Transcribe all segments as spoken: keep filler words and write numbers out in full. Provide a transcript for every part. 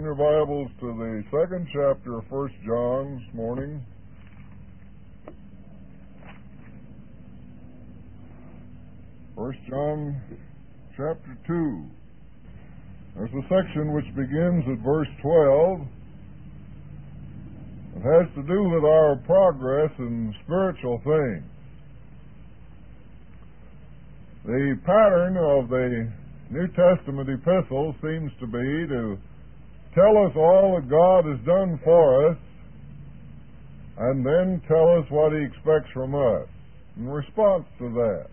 your Bibles to the second chapter of First John this morning. First John chapter two. There's a section which begins at verse twelve. It has to do with our progress in spiritual things. The pattern of the New Testament epistle seems to be to tell us all that God has done for us and then tell us what He expects from us in response to that.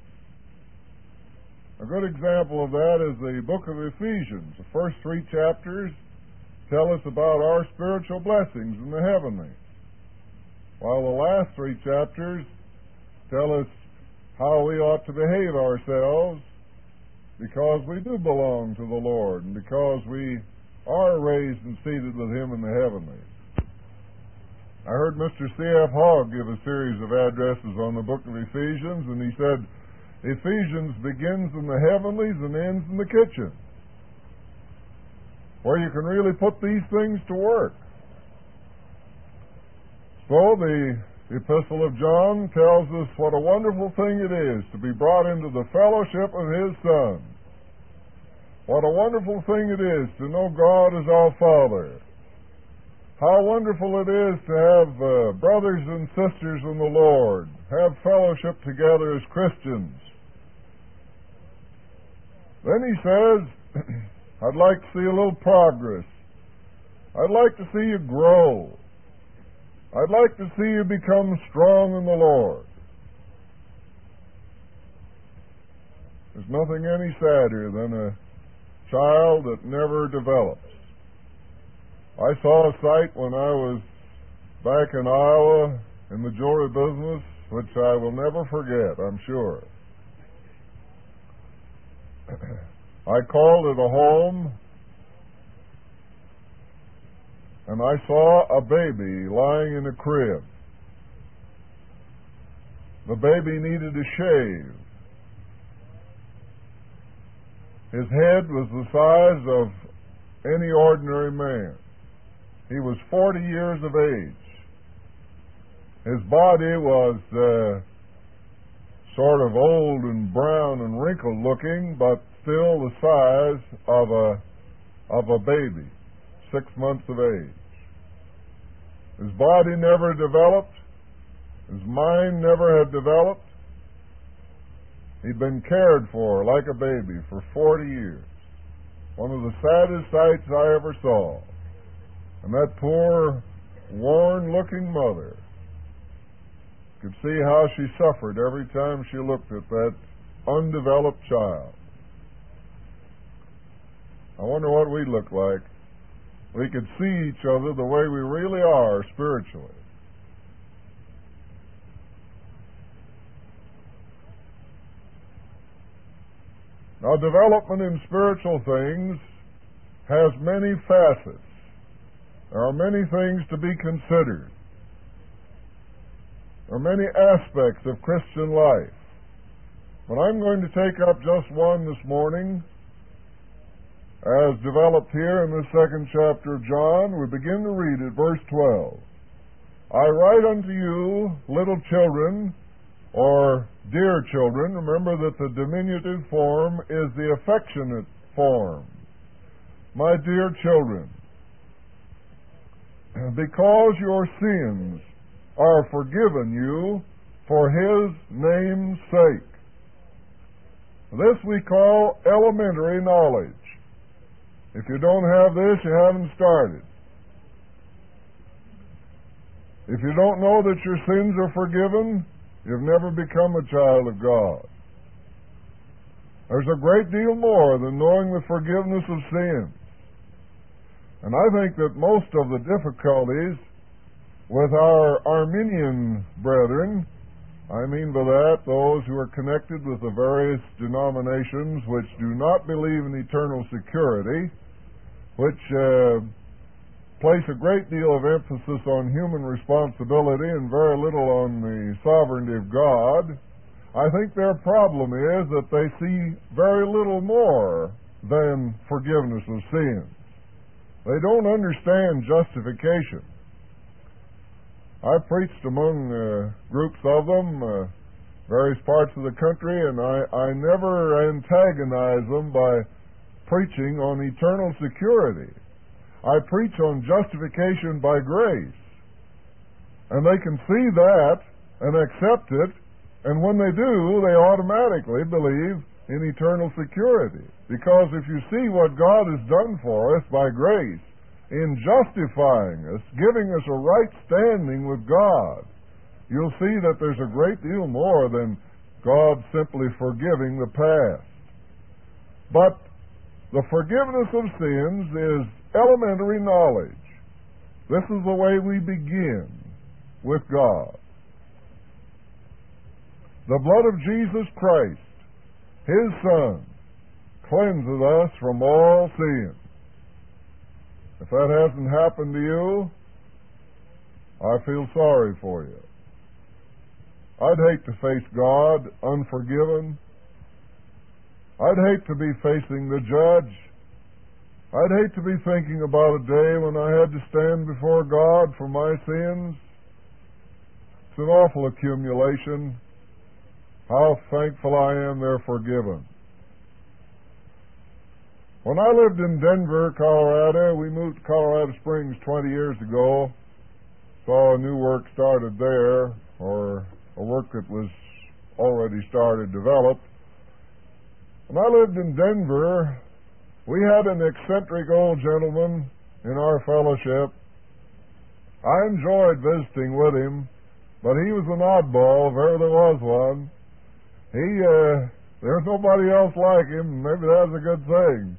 A good example of that is the book of Ephesians. The first three chapters tell us about our spiritual blessings in the heavenlies, while the last three chapters tell us how we ought to behave ourselves because we do belong to the Lord and because we are raised and seated with Him in the heavenlies. I heard Mister C F Hogg give a series of addresses on the book of Ephesians, and he said, Ephesians begins in the heavenlies and ends in the kitchen, where you can really put these things to work. So the Epistle of John tells us what a wonderful thing it is to be brought into the fellowship of His Son. What a wonderful thing it is to know God as our Father. How wonderful it is to have uh, brothers and sisters in the Lord, have fellowship together as Christians. Then he says, I'd like to see a little progress. I'd like to see you grow. I'd like to see you become strong in the Lord. There's nothing any sadder than a child that never develops. I saw a sight when I was back in Iowa in the jewelry business, which I will never forget, I'm sure. I called at a home, and I saw a baby lying in a crib. The baby needed a shave. His head was the size of any ordinary man. He was forty years of age. His body was uh, sort of old and brown and wrinkled looking, but still the size of a of a baby, six months of age. His body never developed. His mind never had developed. He'd been cared for like a baby for forty years. One of the saddest sights I ever saw. And that poor, worn-looking mother could see how she suffered every time she looked at that undeveloped child. I wonder what we look like. We could see each other the way we really are spiritually. Now, development in spiritual things has many facets. There are many things to be considered. There are many aspects of Christian life. But I'm going to take up just one this morning. As developed here in the second chapter of John, we begin to read at verse twelve. I write unto you, little children, or dear children. Remember that the diminutive form is the affectionate form. My dear children, because your sins are forgiven you for His name's sake. This we call elementary knowledge. If you don't have this, you haven't started. If you don't know that your sins are forgiven, you've never become a child of God. There's a great deal more than knowing the forgiveness of sins. And I think that most of the difficulties with our Arminian brethren, I mean by that those who are connected with the various denominations which do not believe in eternal security, which uh, place a great deal of emphasis on human responsibility and very little on the sovereignty of God, I think their problem is that they see very little more than forgiveness of sins. They don't understand justification. I preached among uh, groups of them, uh, various parts of the country, and I, I never antagonize them by preaching on eternal security. I preach on justification by grace. And they can see that and accept it, and when they do, they automatically believe in eternal security. Because if you see what God has done for us by grace, in justifying us, giving us a right standing with God, you'll see that there's a great deal more than God simply forgiving the past. But the forgiveness of sins is elementary knowledge. This is the way we begin with God. The blood of Jesus Christ, His Son, cleanses us from all sin. If that hasn't happened to you, I feel sorry for you. I'd hate to face God unforgiven. I'd hate to be facing the judge. I'd hate to be thinking about a day when I had to stand before God for my sins. It's an awful accumulation. How thankful I am they're forgiven. When I lived in Denver, Colorado, we moved to Colorado Springs twenty years ago. Saw a new work started there, or a work that was already started, developed. When I lived in Denver, we had an eccentric old gentleman in our fellowship. I enjoyed visiting with him, but he was an oddball, if ever there was one. He, uh, there's nobody else like him, maybe that's a good thing.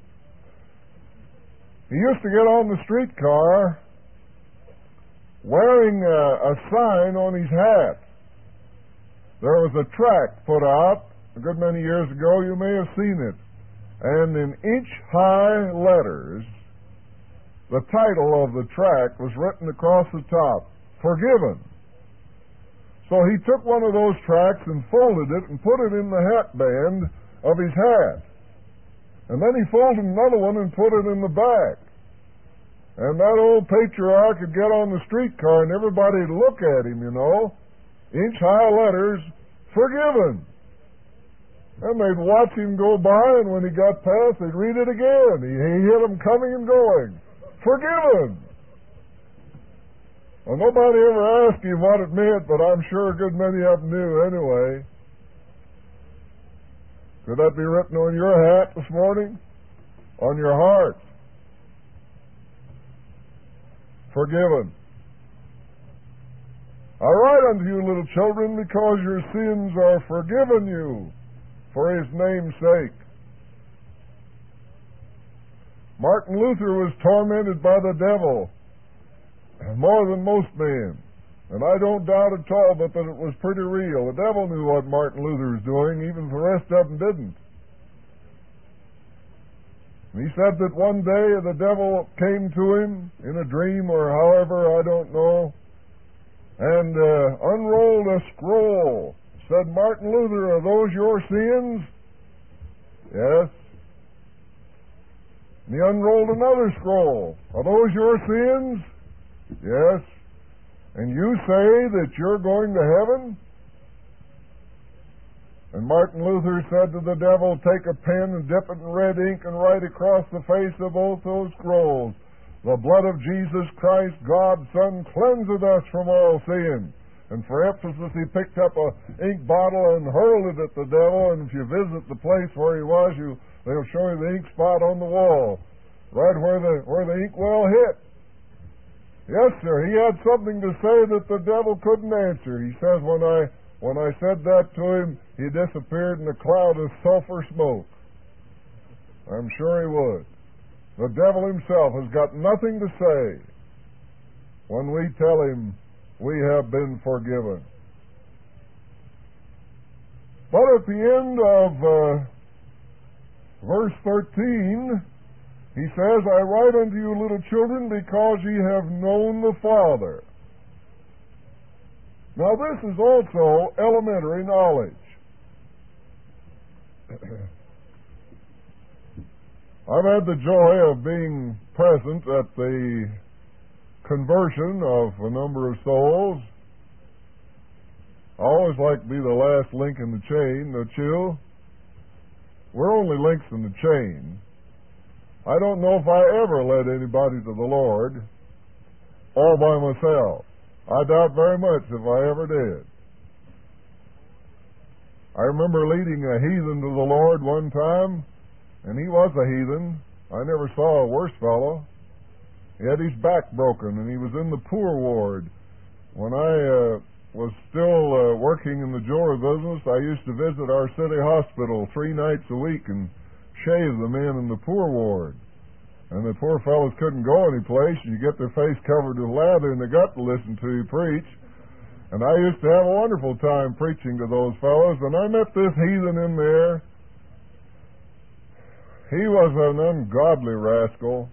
He used to get on the streetcar wearing a, a sign on his hat. There was a tract put out a good many years ago, you may have seen it, and in inch-high letters, the title of the tract was written across the top, Forgiven. So he took one of those tracts and folded it and put it in the hatband of his hat. And then he folded another one and put it in the back. And that old patriarch would get on the streetcar and everybody would look at him, you know, inch-high letters, Forgiven. And they'd watch him go by, and when he got past, they'd read it again. He, he hit them coming and going. Forgiven. Well, nobody ever asked him what it meant, but I'm sure a good many of them knew anyway. Could that be written on your hat this morning? On your heart? Forgiven. I write unto you, little children, because your sins are forgiven you for His name's sake. Martin Luther was tormented by the devil more than most men. And I don't doubt at all but that it was pretty real. The devil knew what Martin Luther was doing, even if the rest of them didn't. And he said that one day the devil came to him in a dream or however, I don't know, and uh, unrolled a scroll. Said, Martin Luther, are those your sins? Yes. And he unrolled another scroll. Are those your sins? Yes. And you say that you're going to heaven? And Martin Luther said to the devil, take a pen and dip it in red ink and write across the face of both those scrolls, the blood of Jesus Christ, God's Son, cleanseth us from all sin. And for emphasis, he picked up a ink bottle and hurled it at the devil, and if you visit the place where he was, you they'll show you the ink spot on the wall, right where the where the ink well hit. Yes, sir, he had something to say that the devil couldn't answer. He says, when I when I said that to him, he disappeared in a cloud of sulfur smoke. I'm sure he would. The devil himself has got nothing to say when we tell him we have been forgiven. But at the end of uh, verse thirteen, he says, I write unto you, little children, because ye have known the Father. Now this is also elementary knowledge. I've had the joy of being present at the conversion of a number of souls. I always like to be the last link in the chain, don't you? We're only links in the chain. I don't know if I ever led anybody to the Lord all by myself. I doubt very much if I ever did. I remember leading a heathen to the Lord one time, and he was a heathen. I never saw a worse fellow. He had his back broken, and he was in the poor ward. When I uh, was still uh, working in the jewelry business, I used to visit our city hospital three nights a week and shave the men in the poor ward. And the poor fellows couldn't go any place. You get their face covered with lather, and they got to listen to you preach. And I used to have a wonderful time preaching to those fellows, and I met this heathen in there. He was an ungodly rascal.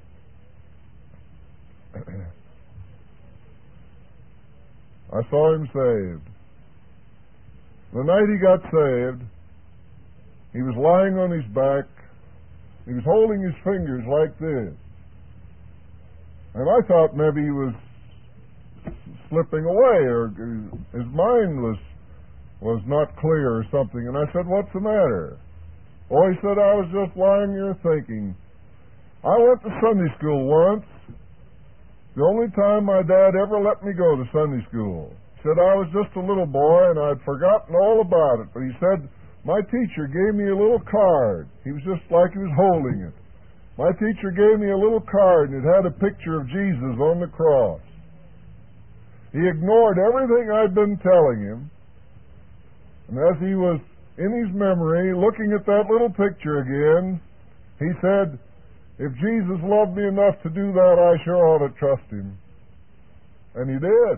I saw him saved. The night he got saved, he was lying on his back. He was holding his fingers like this. And I thought maybe he was slipping away, or his mind was was not clear or something. And I said, "What's the matter?" Oh, he said, "I was just lying here thinking. I went to Sunday school once. The only time my dad ever let me go to Sunday school. He said I was just a little boy and I'd forgotten all about it. But he said, my teacher gave me a little card. He was just like he was holding it. My teacher gave me a little card and it had a picture of Jesus on the cross. He ignored everything I'd been telling him. And as he was in his memory looking at that little picture again, he said, if Jesus loved me enough to do that, I sure ought to trust him. And he did.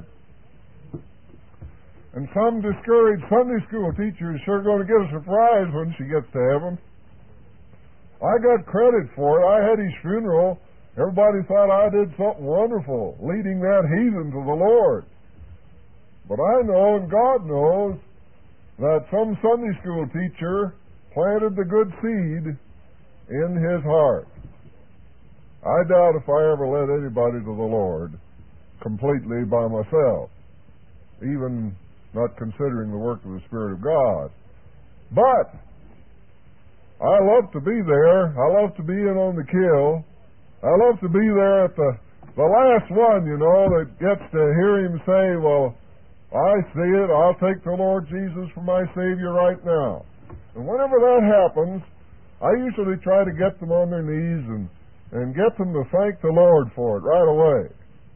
And some discouraged Sunday school teacher is sure going to get a surprise when she gets to heaven. I got credit for it. I had his funeral. Everybody thought I did something wonderful, leading that heathen to the Lord. But I know, and God knows, that some Sunday school teacher planted the good seed in his heart. I doubt if I ever led anybody to the Lord completely by myself, even not considering the work of the Spirit of God. But I love to be there. I love to be in on the kill. I love to be there at the, the last one, you know, that gets to hear him say, well, I see it. I'll take the Lord Jesus for my Savior right now. And whenever that happens, I usually try to get them on their knees and and get them to thank the Lord for it right away.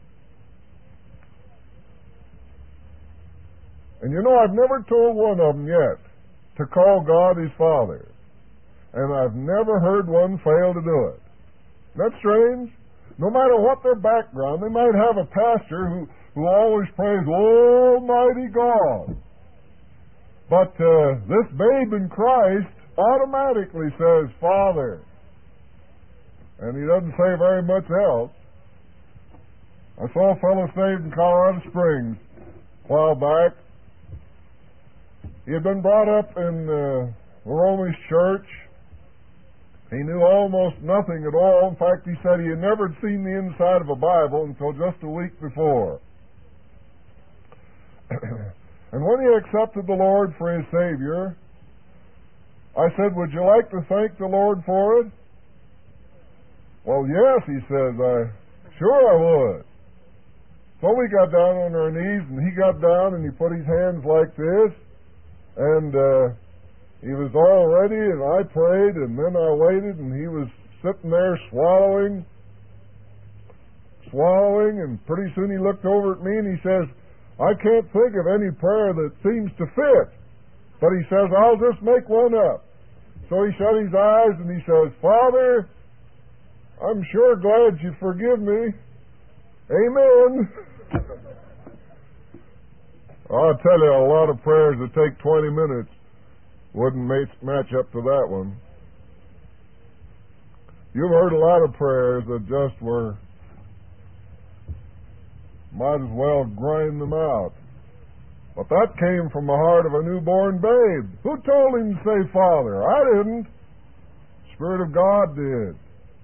And you know, I've never told one of them yet to call God his Father. And I've never heard one fail to do it. Isn't that strange? No matter what their background, they might have a pastor who, who always prays, Almighty God. But uh, this babe in Christ automatically says, Father. And he doesn't say very much else. I saw a fellow saved in Colorado Springs a while back. He had been brought up in uh, the Romish church. He knew almost nothing at all. In fact, he said he had never seen the inside of a Bible until just a week before. And when he accepted the Lord for his Savior, I said, would you like to thank the Lord for it? Well, yes, he says, I sure I would. So we got down on our knees, and he got down, and he put his hands like this, and uh, he was all ready, and I prayed, and then I waited, and he was sitting there swallowing, swallowing, and pretty soon he looked over at me, and he says, I can't think of any prayer that seems to fit. But he says, I'll just make one up. So he shut his eyes, and he says, Father, I'm sure glad you forgive me. Amen. I'll tell you, a lot of prayers that take twenty minutes wouldn't match up to that one. You've heard a lot of prayers that just were, might as well grind them out. But that came from the heart of a newborn babe. Who told him to say Father? I didn't. The Spirit of God did.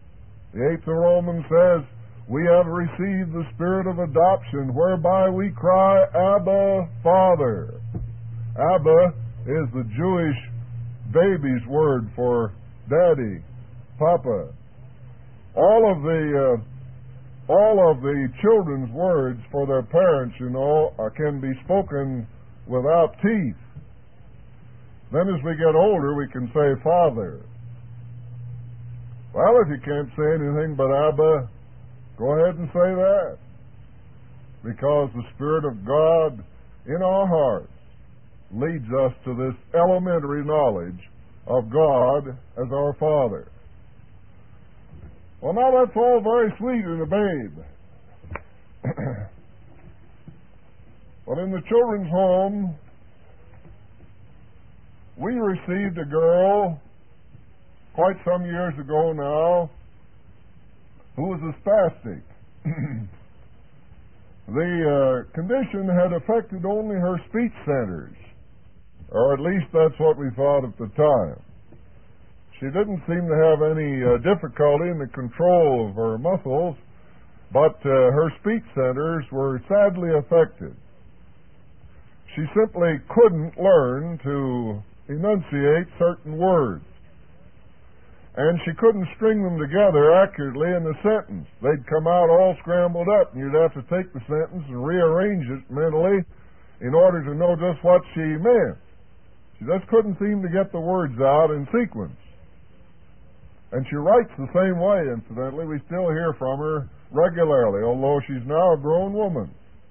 The eighth of Romans says, we have received the spirit of adoption, whereby we cry, Abba, Father. Abba is the Jewish baby's word for daddy, papa. All of the uh, all of the children's words for their parents, you know, uh, can be spoken without teeth. Then as we get older, we can say Father. Well, if you can't say anything but Abba, go ahead and say that. Because the Spirit of God in our hearts leads us to this elementary knowledge of God as our Father. Well, now that's all very sweet in a babe. But in the children's home, we received a girl quite some years ago now who was a spastic. The uh, condition had affected only her speech centers, or at least that's what we thought at the time. She didn't seem to have any uh, difficulty in the control of her muscles, but uh, her speech centers were sadly affected. She simply couldn't learn to enunciate certain words, and she couldn't string them together accurately in a sentence. They'd come out all scrambled up, and you'd have to take the sentence and rearrange it mentally in order to know just what she meant. She just couldn't seem to get the words out in sequence. And she writes the same way, incidentally. We still hear from her regularly, although she's now a grown woman.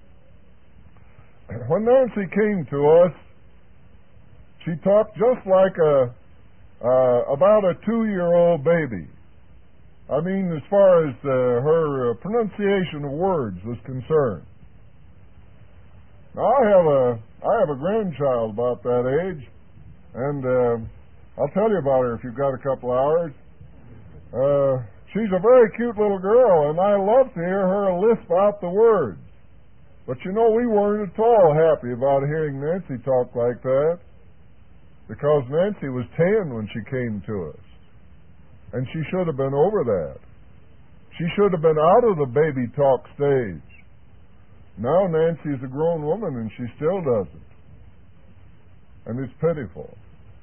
When Nancy came to us, she talked just like a uh, about a two-year-old baby. I mean, as far as uh, her uh, pronunciation of words was concerned. Now, I have a I have a grandchild about that age, and uh, I'll tell you about her if you've got a couple hours. Uh, she's a very cute little girl, and I love to hear her lisp out the words. But you know, we weren't at all happy about hearing Nancy talk like that, because Nancy was ten when she came to us, and she should have been over that. She should have been out of the baby talk stage. Now Nancy's a grown woman, and she still doesn't. And it's pitiful.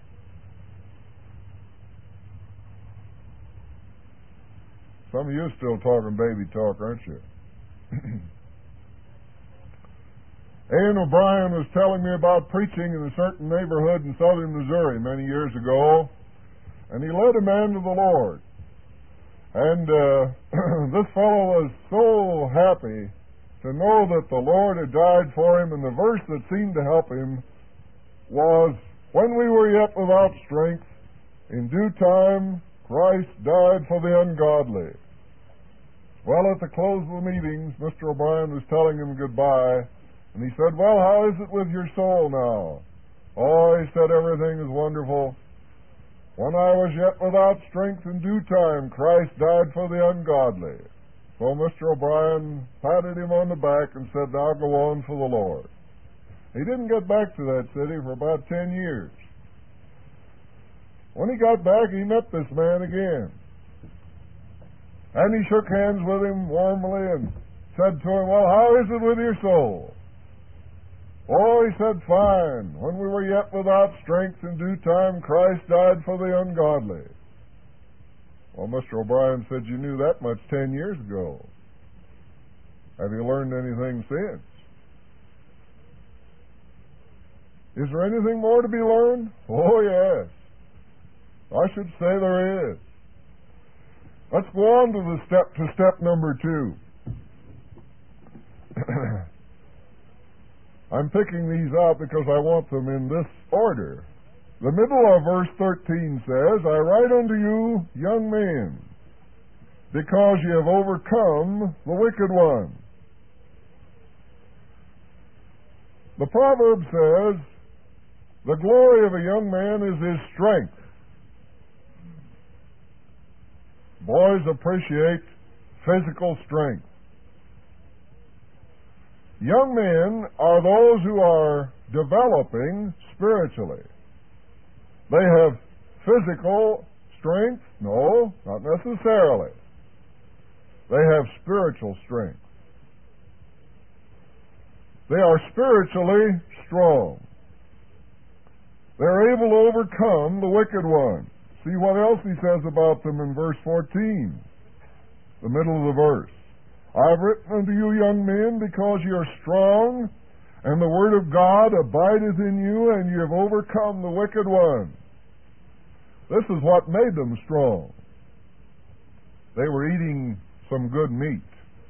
Some of you are still talking baby talk, aren't you? Ann O'Brien was telling me about preaching in a certain neighborhood in southern Missouri many years ago, and he led a man to the Lord. And uh, this fellow was so happy to know that the Lord had died for him, and the verse that seemed to help him was, when we were yet without strength, in due time Christ died for the ungodly. Well, at the close of the meetings, Mister O'Brien was telling him goodbye, and he said, well, how is it with your soul now? Oh, he said, everything is wonderful. When I was yet without strength, in due time Christ died for the ungodly. So Mister O'Brien patted him on the back and said, now go on for the Lord. He didn't get back to that city for about ten years. When he got back, he met this man again. And he shook hands with him warmly and said to him, well, how is it with your soul? Oh, he said, fine. When we were yet without strength, in due time Christ died for the ungodly. Well, Mister O'Brien said, you knew that much ten years ago. Have you learned anything since? Is there anything more to be learned? Oh, yes. I should say there is. Let's go on to the step to step number two. I'm picking these out because I want them in this order. The middle of verse thirteen says, I write unto you, young men, because ye have overcome the wicked one. The proverb says, the glory of a young man is his strength. Boys appreciate physical strength. Young men are those who are developing spiritually. They have physical strength? No, not necessarily. They have spiritual strength. They are spiritually strong. They're able to overcome the wicked one. See what else he says about them in verse fourteen, the middle of the verse. I have written unto you, young men, because ye are strong, and the word of God abideth in you, and ye have overcome the wicked one. This is what made them strong. They were eating some good meat.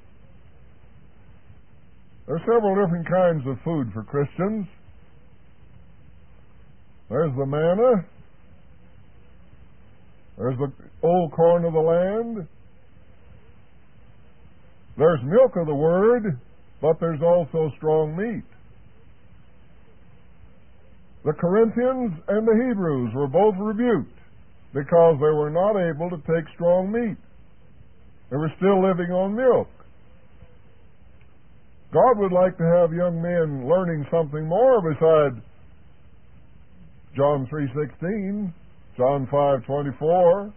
There are several different kinds of food for Christians. There's the manna. There's the old corn of the land. There's milk of the word, but there's also strong meat. The Corinthians and the Hebrews were both rebuked because they were not able to take strong meat. They were still living on milk. God would like to have young men learning something more besides John three sixteen, John five twenty-four.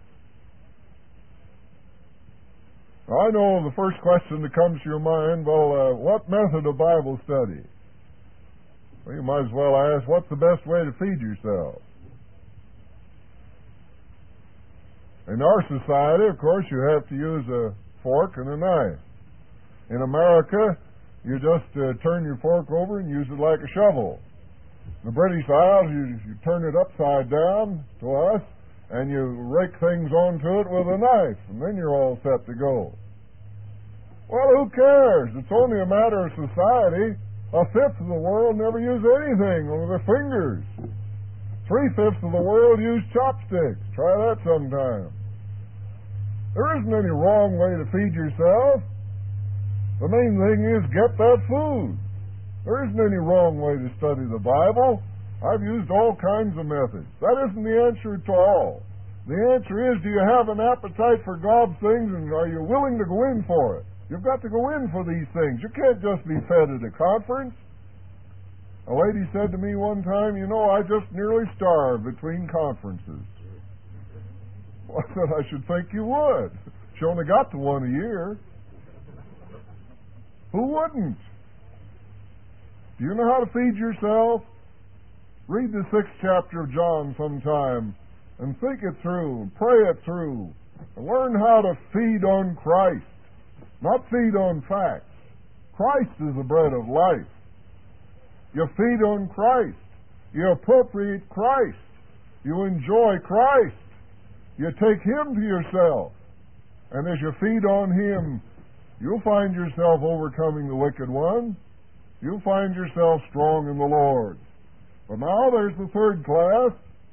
I know the first question that comes to your mind, well, uh, what method of Bible study? Well, you might as well ask, what's the best way to feed yourself? In our society, of course, you have to use a fork and a knife. In America, you just uh, turn your fork over and use it like a shovel. In the British Isles, you, you turn it upside down to us, and you rake things onto it with a knife, and then you're all set to go. Well, who cares? It's only a matter of society. A fifth of the world never use anything with their fingers. Three-fifths of the world use chopsticks. Try that sometime. There isn't any wrong way to feed yourself. The main thing is get that food. There isn't any wrong way to study the Bible. I've used all kinds of methods. That isn't the answer at all. The answer is, do you have an appetite for God's things, and are you willing to go in for it? You've got to go in for these things. You can't just be fed at a conference. A lady said to me one time, you know, I just nearly starved between conferences. Well, I said, I should think you would. She only got to one a year. Who wouldn't? Do you know how to feed yourself? Read the sixth chapter of John sometime and think it through, and pray it through, and learn how to feed on Christ, not feed on facts. Christ is the bread of life. You feed on Christ. You appropriate Christ. You enjoy Christ. You take Him to yourself. And as you feed on Him, you'll find yourself overcoming the wicked one. You'll find yourself strong in the Lord. But now there's the third class.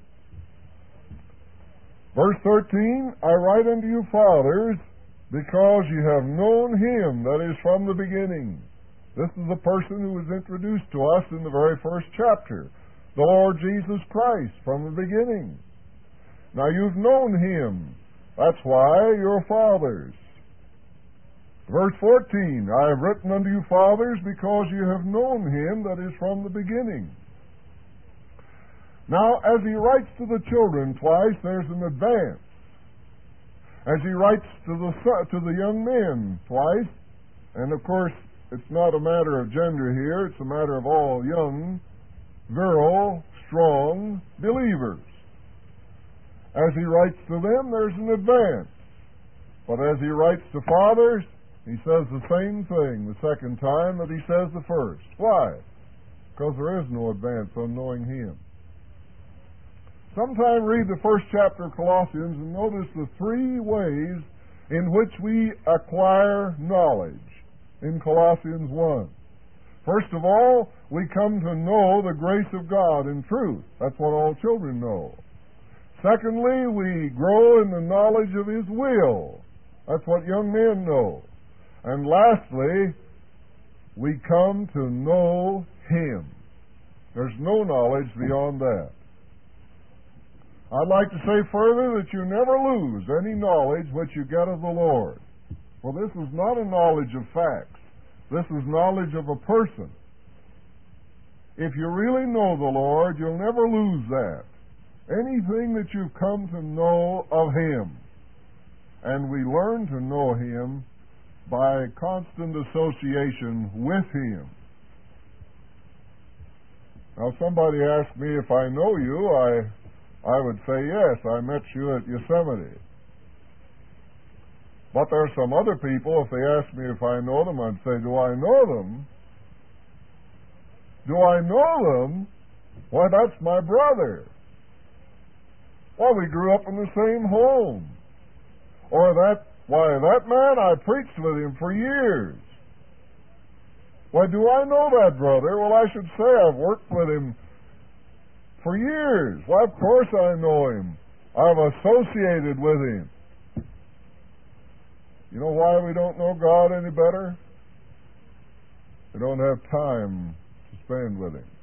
Verse thirteen, I write unto you, fathers, because you have known Him that is from the beginning. This is the person who was introduced to us in the very first chapter, the Lord Jesus Christ, from the beginning. Now you've known Him. That's why you're fathers. Verse fourteen, I have written unto you, fathers, because you have known Him that is from the beginning. Now, as he writes to the children twice, there's an advance. As he writes to the to the young men twice, and of course, it's not a matter of gender here, it's a matter of all young, virile, strong believers. As he writes to them, there's an advance. But as he writes to fathers, he says the same thing the second time that he says the first. Why? Because there is no advance on knowing Him. Sometime read the first chapter of Colossians and notice the three ways in which we acquire knowledge in Colossians one. First of all, we come to know the grace of God in truth. That's what all children know. Secondly, we grow in the knowledge of His will. That's what young men know. And lastly, we come to know Him. There's no knowledge beyond that. I'd like to say further that you never lose any knowledge which you get of the Lord. Well, this is not a knowledge of facts. This is knowledge of a person. If you really know the Lord, you'll never lose that. Anything that you've come to know of Him. and we learn to know Him by constant association with Him. Now, somebody asked me if I know you, I, I would say yes, I met you at Yosemite. But there are some other people, if they ask me if I know them, I'd say, do I know them? Do I know them? Why, that's my brother. Well, we grew up in the same home. Or that, why, that man, I preached with him for years. Why, do I know that brother? Well, I should say I've worked with him for years. Why, of course I know him. I've associated with him. You know why we don't know God any better? We don't have time to spend with Him.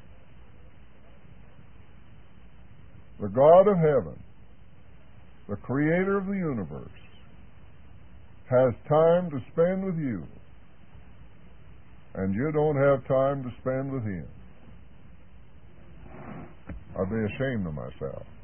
The God of heaven, the Creator of the universe, has time to spend with you, and you don't have time to spend with Him. I'd be ashamed of myself.